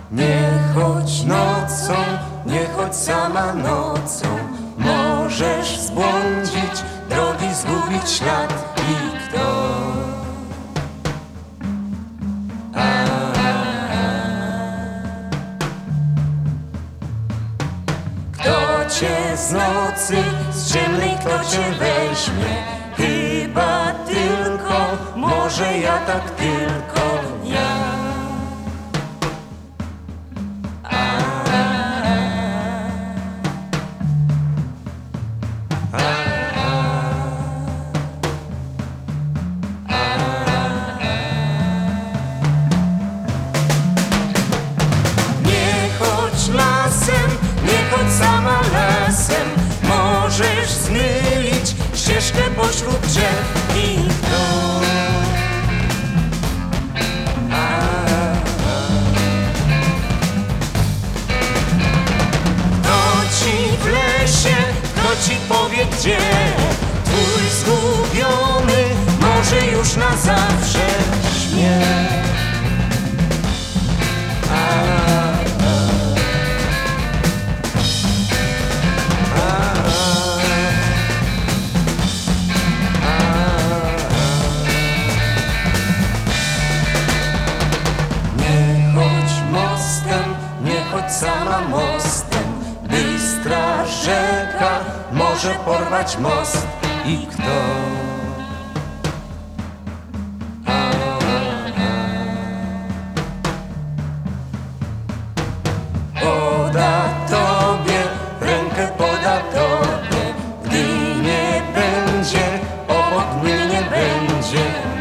Nie chodź nocą, nie chodź sama nocą. Możesz zbłądzić, drogi zgubić ślad i kto? Kto cię z nocy, z ciemnej, kto cię weźmie? Chyba tylko, może ja, tak tylko ja. Nie chodź lasem, nie chodź sama lasem. Możesz zmylić ścieżkę pośród drzew i kto? Kto ci w lesie, kto ci powie gdzie? Twój zgubiony może już na zawsze śmie. Nie chodź mostem, nie chodź sama mostem. Bystra rzeka może porwać most i kto? Poda tobie, rękę poda tobie. Gdy nie będzie, obok mnie nie będzie.